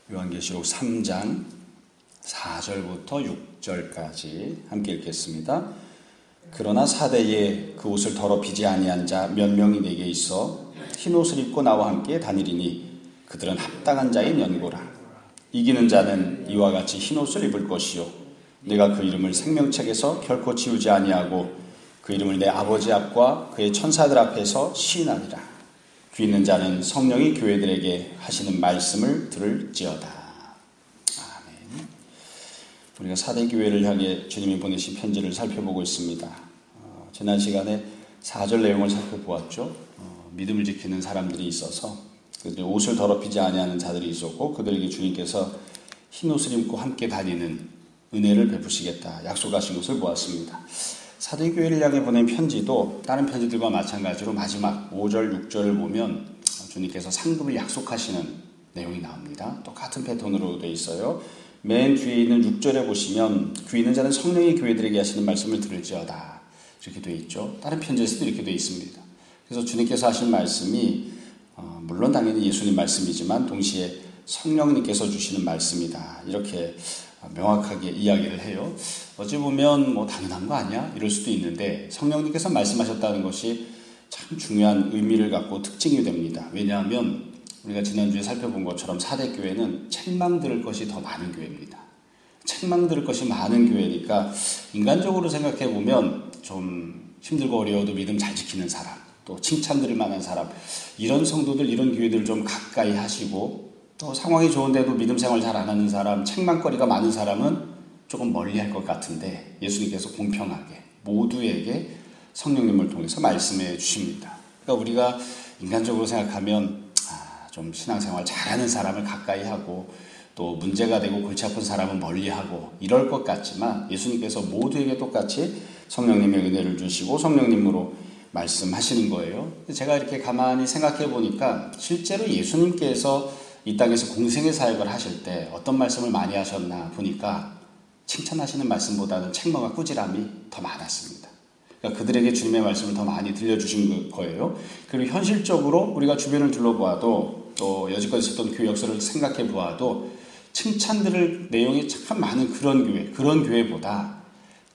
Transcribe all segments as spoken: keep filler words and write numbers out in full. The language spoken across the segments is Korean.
요한계시록 삼 장 사 절부터 육 절까지 함께 읽겠습니다. 그러나 사대에 그 옷을 더럽히지 아니한 자 몇 명이 내게 있어 흰 옷을 입고 나와 함께 다니리니 그들은 합당한 자인 연고라. 이기는 자는 이와 같이 흰 옷을 입을 것이요 내가 그 이름을 생명책에서 결코 지우지 아니하고 그 이름을 내 아버지 앞과 그의 천사들 앞에서 시인하리라. 귀 있는 자는 성령이 교회들에게 하시는 말씀을 들을지어다. 아멘. 우리가 사대 교회를 향해 주님이 보내신 편지를 살펴보고 있습니다. 어, 지난 시간에 사 절 내용을 살펴보았죠. 어, 믿음을 지키는 사람들이 있어서 그들이 옷을 더럽히지 아니하는 자들이 있었고 그들에게 주님께서 흰 옷을 입고 함께 다니는 은혜를 베푸시겠다 약속하신 것을 보았습니다. 사대교회를 향해 보낸 편지도 다른 편지들과 마찬가지로 마지막 오 절, 육 절을 보면 주님께서 상급을 약속하시는 내용이 나옵니다. 똑같은 패턴으로 되어 있어요. 맨 뒤에 있는 육 절에 보시면 귀 있는 자는 성령이 교회들에게 하시는 말씀을 들을지어다 이렇게 되어 있죠. 다른 편지에서도 이렇게 되어 있습니다. 그래서 주님께서 하신 말씀이 어, 물론 당연히 예수님 말씀이지만 동시에 성령님께서 주시는 말씀이다 이렇게 명확하게 이야기를 해요. 어찌 보면 뭐 당연한 거 아니야? 이럴 수도 있는데 성령님께서 말씀하셨다는 것이 참 중요한 의미를 갖고 특징이 됩니다. 왜냐하면 우리가 지난주에 살펴본 것처럼 사대교회는 책망 들을 것이 더 많은 교회입니다. 책망 들을 것이 많은 교회니까 인간적으로 생각해 보면 좀 힘들고 어려워도 믿음 잘 지키는 사람, 또 칭찬 들을 만한 사람, 이런 성도들, 이런 교회들을 좀 가까이 하시고 또 상황이 좋은데도 믿음 생활 잘 안 하는 사람, 책망거리가 많은 사람은 조금 멀리 할 것 같은데 예수님께서 공평하게 모두에게 성령님을 통해서 말씀해 주십니다. 그러니까 우리가 인간적으로 생각하면 아, 좀 신앙생활 잘하는 사람을 가까이 하고 또 문제가 되고 골치 아픈 사람은 멀리하고 이럴 것 같지만 예수님께서 모두에게 똑같이 성령님의 은혜를 주시고 성령님으로 말씀하시는 거예요. 제가 이렇게 가만히 생각해 보니까 실제로 예수님께서 이 땅에서 공생의 사역을 하실 때 어떤 말씀을 많이 하셨나 보니까 칭찬하시는 말씀보다는 책망과 꾸지람이 더 많았습니다. 그러니까 그들에게 주님의 말씀을 더 많이 들려주신 거예요. 그리고 현실적으로 우리가 주변을 둘러보아도 또 여지껏 있었던 교회 역사를 생각해 보아도 칭찬 들을 내용이 참 많은 그런 교회, 그런 교회보다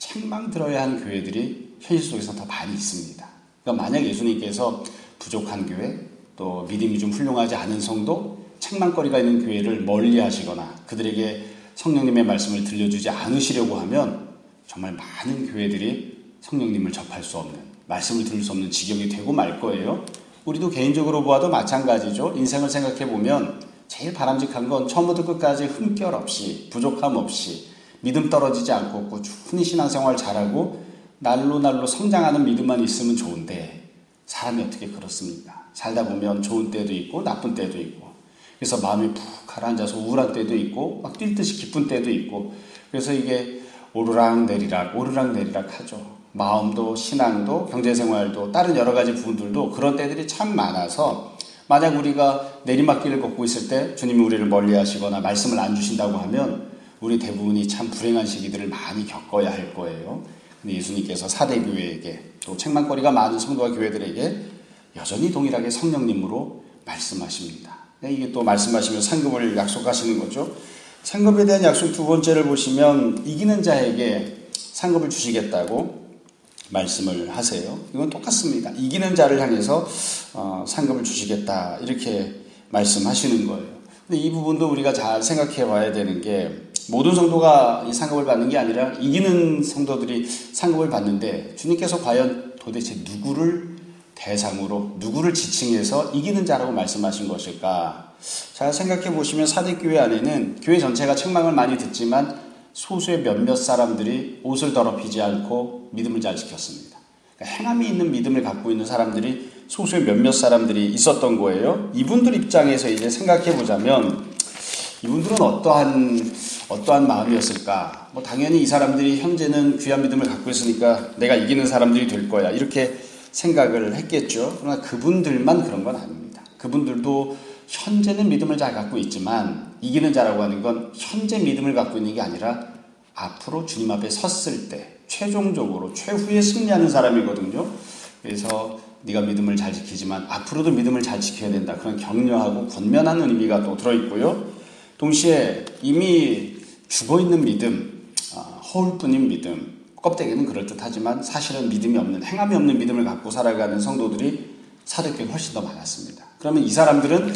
책망 들어야 하는 교회들이 현실 속에서 더 많이 있습니다. 그러니까 만약 예수님께서 부족한 교회, 또 믿음이 좀 훌륭하지 않은 성도, 책망거리가 있는 교회를 멀리 하시거나 그들에게 성령님의 말씀을 들려주지 않으시려고 하면 정말 많은 교회들이 성령님을 접할 수 없는, 말씀을 들을 수 없는 지경이 되고 말 거예요. 우리도 개인적으로 보아도 마찬가지죠. 인생을 생각해 보면 제일 바람직한 건 처음부터 끝까지 흠결 없이, 부족함 없이, 믿음 떨어지지 않고 꾸준히 신앙생활 잘하고 날로 날로 성장하는 믿음만 있으면 좋은데 사람이 어떻게 그렇습니까? 살다 보면 좋은 때도 있고 나쁜 때도 있고 그래서 마음이 푹 가라앉아서 우울한 때도 있고 막 뛸 듯이 기쁜 때도 있고 그래서 이게 오르락 내리락 오르락 내리락 하죠. 마음도 신앙도 경제생활도 다른 여러 가지 부분들도 그런 때들이 참 많아서 만약 우리가 내리막길을 걷고 있을 때 주님이 우리를 멀리 하시거나 말씀을 안 주신다고 하면 우리 대부분이 참 불행한 시기들을 많이 겪어야 할 거예요. 근데 예수님께서 사대교회에게 또 책망거리가 많은 성도와 교회들에게 여전히 동일하게 성령님으로 말씀하십니다. 이게 또 말씀하시면 상급을 약속하시는 거죠. 상급에 대한 약속 두 번째를 보시면 이기는 자에게 상급을 주시겠다고 말씀을 하세요. 이건 똑같습니다. 이기는 자를 향해서 어, 상급을 주시겠다 이렇게 말씀하시는 거예요. 근데 이 부분도 우리가 잘 생각해 봐야 되는 게 모든 성도가 이 상급을 받는 게 아니라 이기는 성도들이 상급을 받는데 주님께서 과연 도대체 누구를 대상으로 누구를 지칭해서 이기는 자라고 말씀하신 것일까? 잘 생각해 보시면 사대교회 안에는 교회 전체가 책망을 많이 듣지만 소수의 몇몇 사람들이 옷을 더럽히지 않고 믿음을 잘 지켰습니다. 그러니까 행함이 있는 믿음을 갖고 있는 사람들이 소수의 몇몇 사람들이 있었던 거예요. 이분들 입장에서 이제 생각해 보자면 이분들은 어떠한 어떠한 마음이었을까? 뭐 당연히 이 사람들이 현재는 귀한 믿음을 갖고 있으니까 내가 이기는 사람들이 될 거야 이렇게 생각을 했겠죠. 그러나 그분들만 그런 건 아닙니다. 그분들도 현재는 믿음을 잘 갖고 있지만 이기는 자라고 하는 건 현재 믿음을 갖고 있는 게 아니라 앞으로 주님 앞에 섰을 때 최종적으로 최후에 승리하는 사람이거든요. 그래서 네가 믿음을 잘 지키지만 앞으로도 믿음을 잘 지켜야 된다. 그런 격려하고 권면하는 의미가 또 들어있고요. 동시에 이미 죽어있는 믿음, 허울뿐인 믿음, 껍데기는 그럴듯하지만 사실은 믿음이 없는, 행함이 없는 믿음을 갖고 살아가는 성도들이 사도교회에 훨씬 더 많았습니다. 그러면 이 사람들은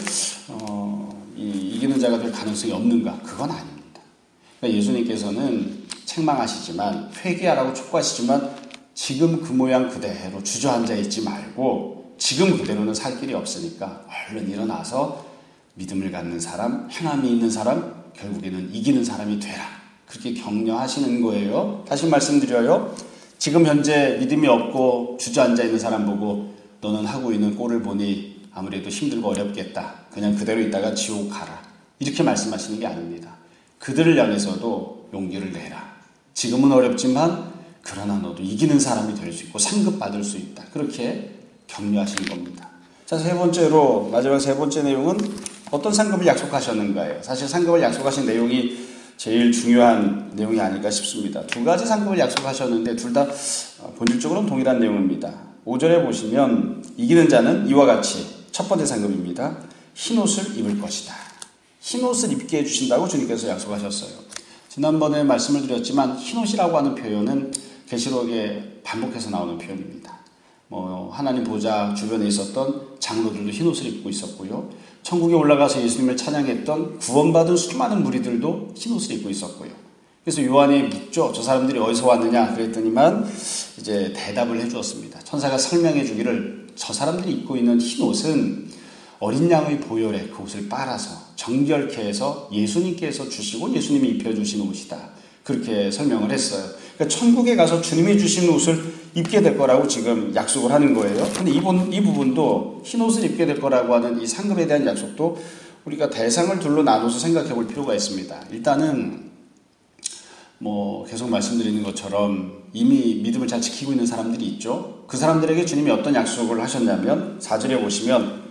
어, 이, 이기는 자가 될 가능성이 없는가? 그건 아닙니다. 그러니까 예수님께서는 책망하시지만, 회개하라고 촉구하시지만 지금 그 모양 그대로 주저앉아 있지 말고 지금 그대로는 살 길이 없으니까 얼른 일어나서 믿음을 갖는 사람, 행함이 있는 사람, 결국에는 이기는 사람이 되라. 그렇게 격려하시는 거예요. 다시 말씀드려요. 지금 현재 믿음이 없고 주저앉아 있는 사람 보고 너는 하고 있는 꼴을 보니 아무래도 힘들고 어렵겠다. 그냥 그대로 있다가 지옥 가라. 이렇게 말씀하시는 게 아닙니다. 그들을 향해서도 용기를 내라. 지금은 어렵지만 그러나 너도 이기는 사람이 될 수 있고 상급받을 수 있다. 그렇게 격려하시는 겁니다. 자, 세 번째로, 마지막 세 번째 내용은 어떤 상급을 약속하셨는가요? 사실 상급을 약속하신 내용이 제일 중요한 내용이 아닐까 싶습니다. 두 가지 상급을 약속하셨는데 둘 다 본질적으로는 동일한 내용입니다. 오 절에 보시면 이기는 자는 이와 같이 첫 번째 상급입니다. 흰옷을 입을 것이다. 흰옷을 입게 해주신다고 주님께서 약속하셨어요. 지난번에 말씀을 드렸지만 흰옷이라고 하는 표현은 계시록에 반복해서 나오는 표현입니다. 뭐 하나님 보좌 주변에 있었던 장로들도 흰옷을 입고 있었고요. 천국에 올라가서 예수님을 찬양했던 구원받은 수많은 무리들도 흰옷을 입고 있었고요. 그래서 요한이 묻죠. 저 사람들이 어디서 왔느냐 그랬더니만 이제 대답을 해주었습니다. 천사가 설명해 주기를 저 사람들이 입고 있는 흰옷은 어린 양의 보혈에 그 옷을 빨아서 정결케 해서 예수님께서 주시고 예수님이 입혀주신 옷이다. 그렇게 설명을 했어요. 그러니까 천국에 가서 주님이 주신 옷을 입게 될 거라고 지금 약속을 하는 거예요. 근데 이, 부, 이 부분도 흰 옷을 입게 될 거라고 하는 이 상급에 대한 약속도 우리가 대상을 둘로 나눠서 생각해 볼 필요가 있습니다. 일단은 뭐 계속 말씀드리는 것처럼 이미 믿음을 잘 지키고 있는 사람들이 있죠. 그 사람들에게 주님이 어떤 약속을 하셨냐면 사 절에 보시면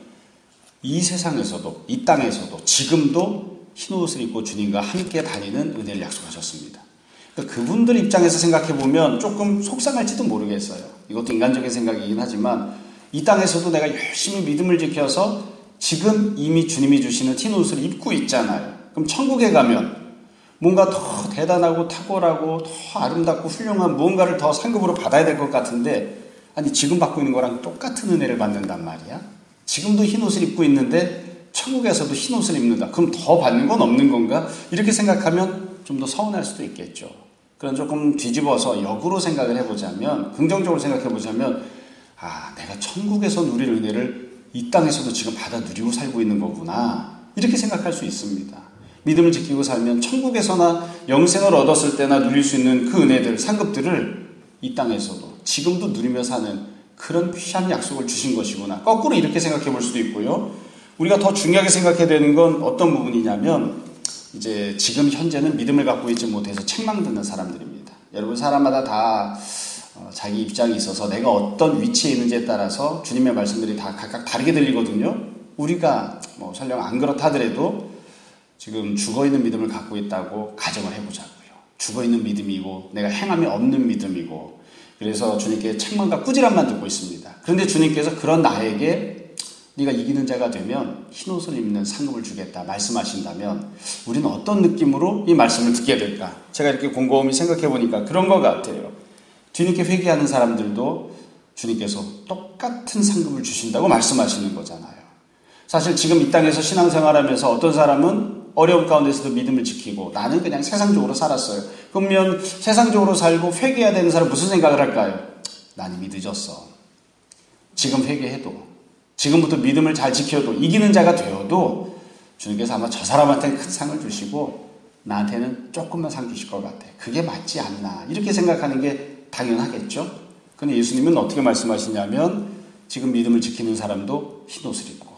이 세상에서도 이 땅에서도 지금도 흰옷을 입고 주님과 함께 다니는 은혜를 약속하셨습니다. 그러니까 그분들 입장에서 생각해보면 조금 속상할지도 모르겠어요. 이것도 인간적인 생각이긴 하지만 이 땅에서도 내가 열심히 믿음을 지켜서 지금 이미 주님이 주시는 흰옷을 입고 있잖아요. 그럼 천국에 가면 뭔가 더 대단하고 탁월하고 더 아름답고 훌륭한 무언가를 더 상급으로 받아야 될 것 같은데 아니 지금 받고 있는 거랑 똑같은 은혜를 받는단 말이야. 지금도 흰옷을 입고 있는데 천국에서도 흰옷을 입는다. 그럼 더 받는 건 없는 건가? 이렇게 생각하면 좀 더 서운할 수도 있겠죠. 그럼 조금 뒤집어서 역으로 생각을 해보자면, 긍정적으로 생각해보자면 아, 내가 천국에서 누릴 은혜를 이 땅에서도 지금 받아 누리고 살고 있는 거구나. 이렇게 생각할 수 있습니다. 믿음을 지키고 살면 천국에서나 영생을 얻었을 때나 누릴 수 있는 그 은혜들, 상급들을 이 땅에서도 지금도 누리며 사는 그런 귀한 약속을 주신 것이구나. 거꾸로 이렇게 생각해 볼 수도 있고요. 우리가 더 중요하게 생각해야 되는 건 어떤 부분이냐면 이제 지금 현재는 믿음을 갖고 있지 못해서 책망 듣는 사람들입니다. 여러분 사람마다 다 자기 입장이 있어서 내가 어떤 위치에 있는지에 따라서 주님의 말씀들이 다 각각 다르게 들리거든요. 우리가 뭐 설령 안 그렇다 하더라도 지금 죽어있는 믿음을 갖고 있다고 가정을 해보자고요. 죽어있는 믿음이고 내가 행함이 없는 믿음이고 그래서 주님께 책망과 꾸지람만 듣고 있습니다. 그런데 주님께서 그런 나에게 네가 이기는 자가 되면 흰옷을 입는 상급을 주겠다 말씀하신다면 우리는 어떤 느낌으로 이 말씀을 듣게 될까? 제가 이렇게 곰곰이 생각해 보니까 그런 것 같아요. 주님께 회개하는 사람들도 주님께서 똑같은 상급을 주신다고 말씀하시는 거잖아요. 사실 지금 이 땅에서 신앙생활하면서 어떤 사람은 어려움 가운데서도 믿음을 지키고 나는 그냥 세상적으로 살았어요. 그러면 세상적으로 살고 회개해야 되는 사람 무슨 생각을 할까요? 난 이미 늦었어. 지금 회개해도 지금부터 믿음을 잘 지켜도 이기는 자가 되어도 주님께서 아마 저 사람한테는 큰 상을 주시고 나한테는 조금만 상 주실 것 같아. 그게 맞지 않나. 이렇게 생각하는 게 당연하겠죠. 근데 예수님은 어떻게 말씀하시냐면 지금 믿음을 지키는 사람도 흰옷을 입고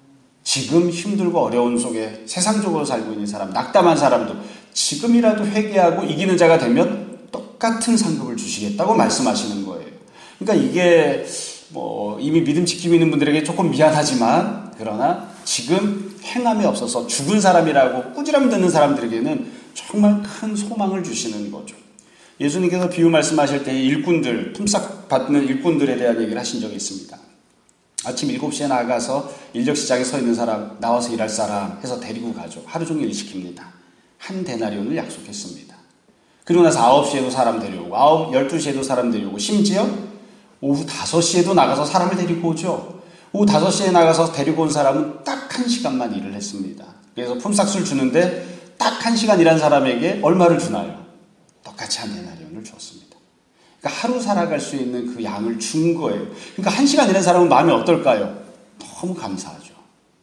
지금 힘들고 어려운 속에 세상적으로 살고 있는 사람, 낙담한 사람도 지금이라도 회개하고 이기는 자가 되면 똑같은 상급을 주시겠다고 말씀하시는 거예요. 그러니까 이게 뭐 이미 믿음 지키고 있는 분들에게 조금 미안하지만 그러나 지금 행함이 없어서 죽은 사람이라고 꾸지람 듣는 사람들에게는 정말 큰 소망을 주시는 거죠. 예수님께서 비유 말씀하실 때 일꾼들, 품삯 받는 일꾼들에 대한 얘기를 하신 적이 있습니다. 아침 일곱 시에 나가서 인력시장에 서 있는 사람, 나와서 일할 사람 해서 데리고 가죠. 하루 종일 일 시킵니다. 한 데나리온을 약속했습니다. 그리고 나서 아홉 시에도 사람 데려오고, 아홉, 열두 시에도 사람 데려오고, 심지어 오후 다섯 시에도 나가서 사람을 데리고 오죠. 오후 다섯 시에 나가서 데리고 온 사람은 딱 한 시간만 일을 했습니다. 그래서 품삯을 주는데 딱 한 시간 일한 사람에게 얼마를 주나요? 똑같이 한 데나리온을 줬습니다. 그러니까 하루 살아갈 수 있는 그 양을 준 거예요. 그러니까 한 시간 일한 사람은 마음이 어떨까요? 너무 감사하죠.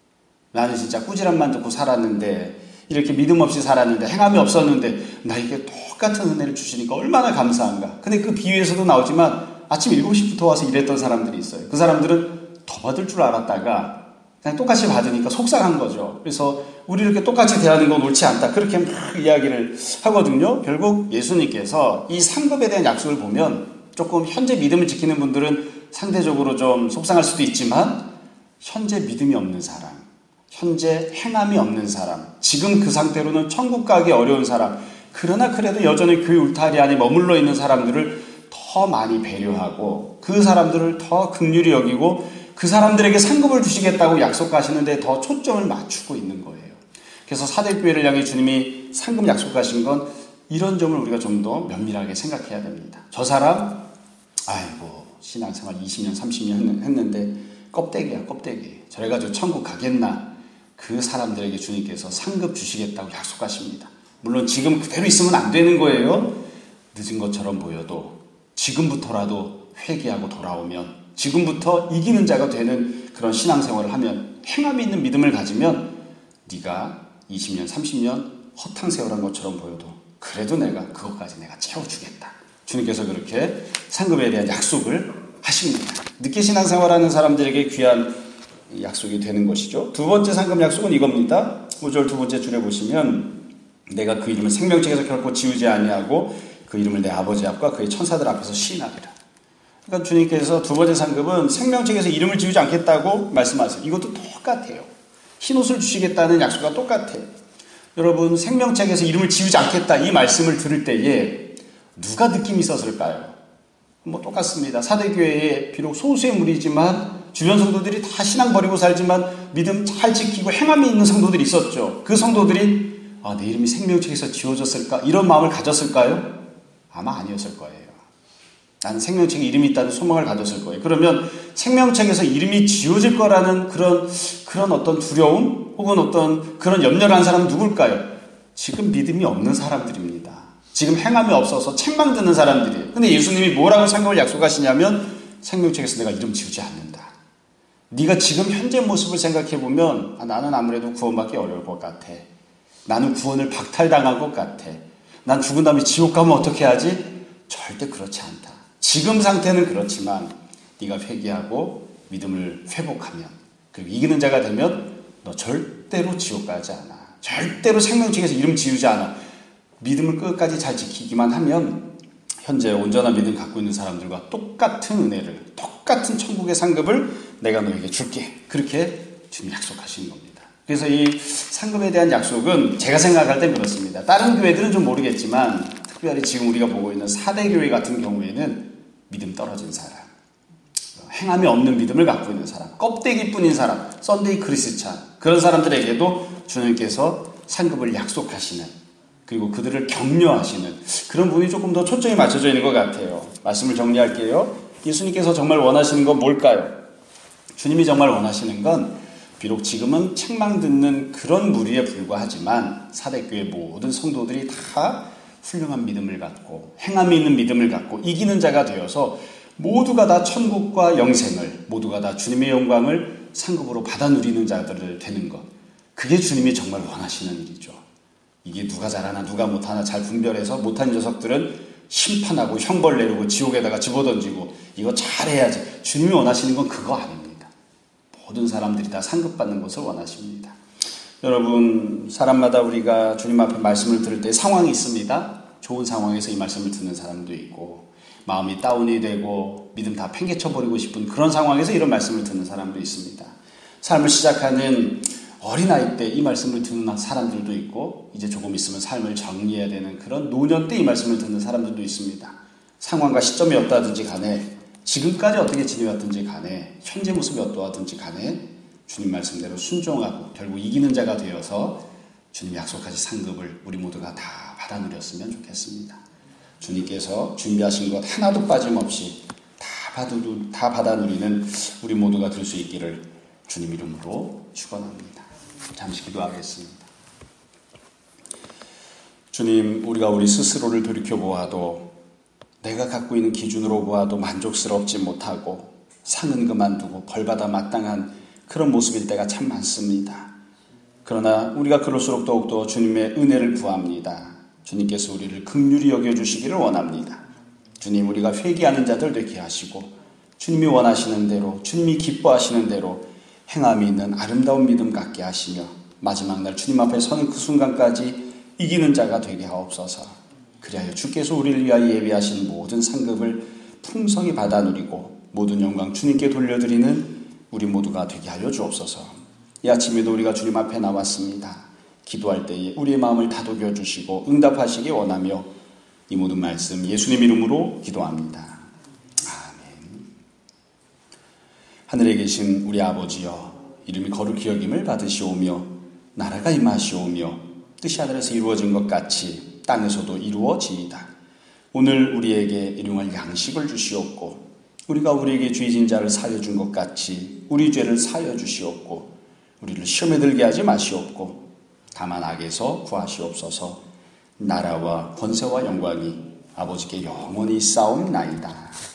나는 진짜 꾸지람만 듣고 살았는데, 이렇게 믿음 없이 살았는데, 행함이 없었는데 나에게 똑같은 은혜를 주시니까 얼마나 감사한가. 근데 그 비유에서도 나오지만 아침 일곱 시부터 와서 일했던 사람들이 있어요. 그 사람들은 더 받을 줄 알았다가 그냥 똑같이 받으니까 속상한 거죠. 그래서 우리 이렇게 똑같이 대하는 건 옳지 않다, 그렇게 막 이야기를 하거든요. 결국 예수님께서 이 상급에 대한 약속을 보면 조금 현재 믿음을 지키는 분들은 상대적으로 좀 속상할 수도 있지만, 현재 믿음이 없는 사람, 현재 행함이 없는 사람, 지금 그 상태로는 천국 가기 어려운 사람, 그러나 그래도 여전히 교회 울타리 안에 머물러 있는 사람들을 더 많이 배려하고 그 사람들을 더 긍휼히 여기고 그 사람들에게 상급을 주시겠다고 약속하시는데 더 초점을 맞추고 있는 거예요. 그래서 사대교회를 향해 주님이 상급 약속하신 건 이런 점을 우리가 좀 더 면밀하게 생각해야 됩니다. 저 사람 아이고 신앙생활 이십 년 삼십 년 했는데 껍데기야 껍데기, 저래가지고 천국 가겠나. 그 사람들에게 주님께서 상급 주시겠다고 약속하십니다. 물론 지금 그대로 있으면 안 되는 거예요. 늦은 것처럼 보여도 지금부터라도 회개하고 돌아오면, 지금부터 이기는 자가 되는 그런 신앙생활을 하면, 행함이 있는 믿음을 가지면 네가 이십 년 삼십 년 허탕세월한 것처럼 보여도 그래도 내가 그것까지 내가 채워주겠다. 주님께서 그렇게 상급에 대한 약속을 하십니다. 늦게 신앙생활하는 사람들에게 귀한 약속이 되는 것이죠. 두 번째 상급 약속은 이겁니다. 오 절 두 번째 줄에 보시면, 내가 그 이름을 생명책에서 결코 지우지 아니하고 그 이름을 내 아버지 앞과 그의 천사들 앞에서 시인하리라. 그러니까 주님께서 두 번째 상급은 생명책에서 이름을 지우지 않겠다고 말씀하세요. 이것도 똑같아요. 흰옷을 주시겠다는 약속과 똑같아요. 여러분, 생명책에서 이름을 지우지 않겠다 이 말씀을 들을 때에 누가 느낌이 있었을까요? 뭐 똑같습니다. 사대교회에 비록 소수의 무리지만 주변 성도들이 다 신앙 버리고 살지만 믿음 잘 지키고 행함이 있는 성도들이 있었죠. 그 성도들이 아, 내 이름이 생명책에서 지워졌을까? 이런 마음을 가졌을까요? 아마 아니었을 거예요. 나는 생명책에 이름이 있다는 소망을 가졌을 거예요. 그러면 생명책에서 이름이 지워질 거라는 그런, 그런 어떤 두려움 혹은 어떤 그런 염려를 한 사람은 누굴까요? 지금 믿음이 없는 사람들입니다. 지금 행함이 없어서 책망 듣는 사람들이에요. 근데 예수님이 뭐라고 상급을 약속하시냐면, 생명책에서 내가 이름 지우지 않는다. 네가 지금 현재 모습을 생각해보면 아, 나는 아무래도 구원받기 어려울 것 같아. 나는 구원을 박탈당할 것 같아. 난 죽은 다음에 지옥 가면 어떻게 하지? 절대 그렇지 않다. 지금 상태는 그렇지만 네가 회개하고 믿음을 회복하면, 그리고 이기는 자가 되면 너 절대로 지옥 가지 않아. 절대로 생명책에서 이름 지우지 않아. 믿음을 끝까지 잘 지키기만 하면 현재 온전한 믿음 갖고 있는 사람들과 똑같은 은혜를, 똑같은 천국의 상급을 내가 너에게 줄게. 그렇게 주님 약속하시는 겁니다. 그래서 이 상급에 대한 약속은 제가 생각할 땐 그렇습니다. 다른 교회들은 좀 모르겠지만 특별히 지금 우리가 보고 있는 사대교회 같은 경우에는 믿음 떨어진 사람, 행함이 없는 믿음을 갖고 있는 사람, 껍데기뿐인 사람, 썬데이 크리스찬, 그런 사람들에게도 주님께서 상급을 약속하시는, 그리고 그들을 격려하시는 그런 부분이 조금 더 초점이 맞춰져 있는 것 같아요. 말씀을 정리할게요. 예수님께서 정말 원하시는 건 뭘까요? 주님이 정말 원하시는 건 비록 지금은 책망 듣는 그런 무리에 불과하지만 사대교회 모든 성도들이 다 훌륭한 믿음을 갖고 행함이 있는 믿음을 갖고 이기는 자가 되어서 모두가 다 천국과 영생을, 모두가 다 주님의 영광을 상급으로 받아 누리는 자들을 되는 것, 그게 주님이 정말 원하시는 일이죠. 이게 누가 잘하나 누가 못하나 잘 분별해서 못한 녀석들은 심판하고 형벌 내리고 지옥에다가 집어던지고 이거 잘해야지. 주님이 원하시는 건 그거 아닙니다. 모든 사람들이 다 상급받는 것을 원하십니다. 여러분, 사람마다 우리가 주님 앞에 말씀을 들을 때 상황이 있습니다. 좋은 상황에서 이 말씀을 듣는 사람도 있고, 마음이 다운이 되고 믿음 다 팽개쳐버리고 싶은 그런 상황에서 이런 말씀을 듣는 사람도 있습니다. 삶을 시작하는 어린아이 때 이 말씀을 듣는 사람들도 있고, 이제 조금 있으면 삶을 정리해야 되는 그런 노년 때 이 말씀을 듣는 사람들도 있습니다. 상황과 시점이 없다든지 간에 지금까지 어떻게 지내왔든지 간에 현재 모습이 어떠하든지 간에 주님 말씀대로 순종하고 결국 이기는 자가 되어서 주님 약속하신 상급을 우리 모두가 다 받아 누렸으면 좋겠습니다. 주님께서 준비하신 것 하나도 빠짐없이 다 받아, 다 받아 누리는 우리 모두가 될 수 있기를 주님 이름으로 축원합니다. 잠시 기도하겠습니다. 주님, 우리가 우리 스스로를 돌이켜보아도 내가 갖고 있는 기준으로 보아도 만족스럽지 못하고 상은 그만두고 벌받아 마땅한 그런 모습일 때가 참 많습니다. 그러나 우리가 그럴수록 더욱더 주님의 은혜를 구합니다. 주님께서 우리를 긍휼히 여겨주시기를 원합니다. 주님, 우리가 회개하는 자들 되게 하시고 주님이 원하시는 대로, 주님이 기뻐하시는 대로 행함이 있는 아름다운 믿음 갖게 하시며 마지막 날 주님 앞에 서는 그 순간까지 이기는 자가 되게 하옵소서. 그리하여 주께서 우리를 위하여 예비하신 모든 상급을 풍성히 받아 누리고 모든 영광 주님께 돌려드리는 우리 모두가 되게 하여 주옵소서. 이 아침에도 우리가 주님 앞에 나왔습니다. 기도할 때에 우리의 마음을 다독여 주시고 응답하시기 원하며 이 모든 말씀 예수님 이름으로 기도합니다. 아멘. 하늘에 계신 우리 아버지여, 이름이 거룩히 여김을 받으시오며 나라가 임하시오며 뜻이 하늘에서 이루어진 것 같이 땅에서도 이루어지이다. 오늘 우리에게 일용할 양식을 주시옵고 우리가 우리에게 죄진 자를 사여 준 것 같이 우리 죄를 사여 주시옵고 우리를 시험에 들게 하지 마시옵고 다만 악에서 구하시옵소서. 나라와 권세와 영광이 아버지께 영원히 싸움나이다.